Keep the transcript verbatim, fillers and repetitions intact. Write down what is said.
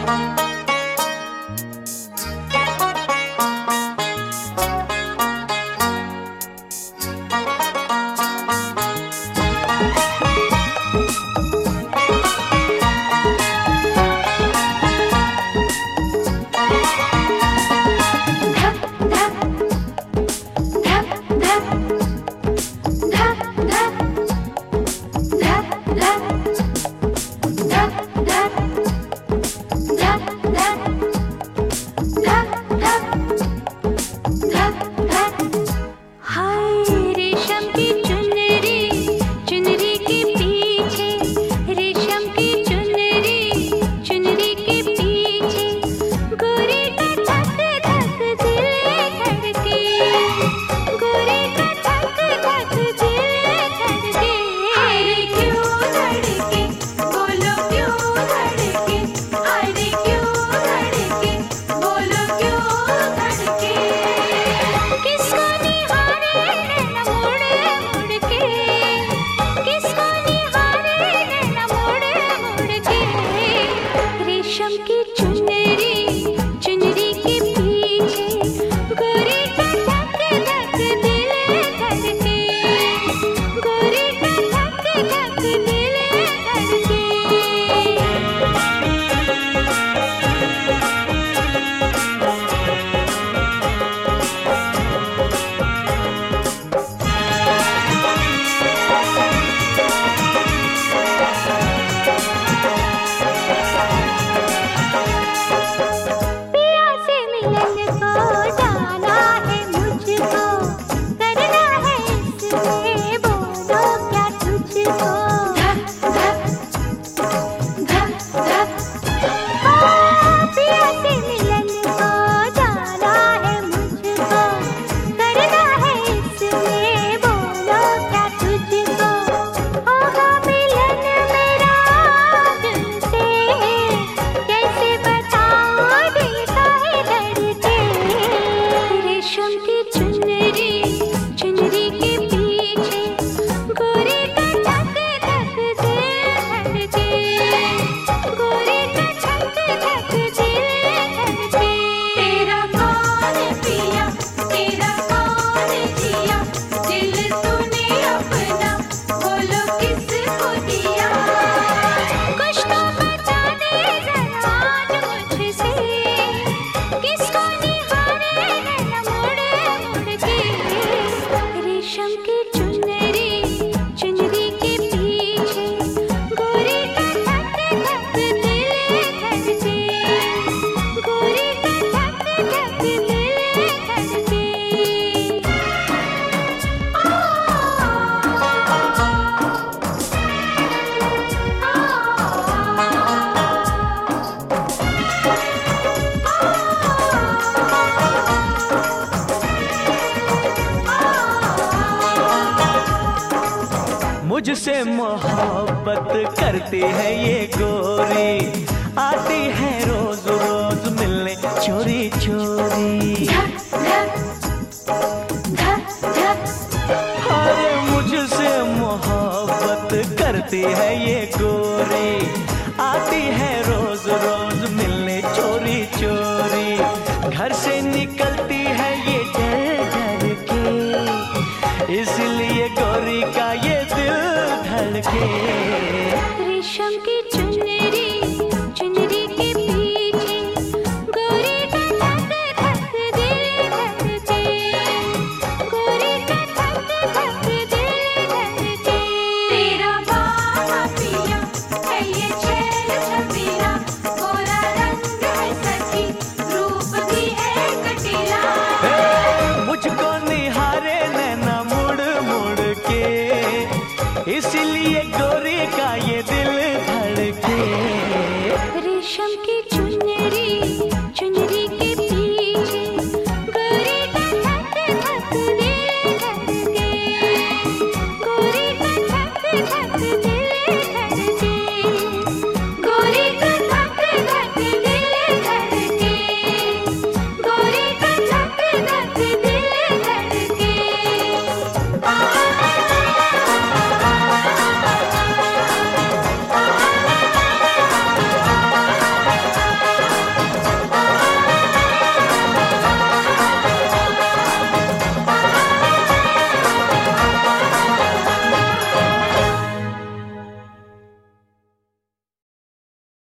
मुझसे मोहब्बत करती है ये गोरी, आती है रोज रोज मिलने चोरी चोरी। अरे मुझसे मोहब्बत करती है ये गोरी, आती है रोज रोज मिलने चोरी चोरी। घर से निकलती है ये डर डर के, इसलिए गोरी का ये दिल धड़के। रेशम की चुनरी चुनरी के पीछे गोरी का धक धक दिल धड़के, गोरी का धक धक दिल धड़के। तेरा बाबा पिया है ये छैल छबीला, गोरा रंग है सखी रूप भी है कटीला। मुझको निहारे नैना मुड़ मुड़ के, इसलिए गोरी का ये दिल धड़के। रेशम की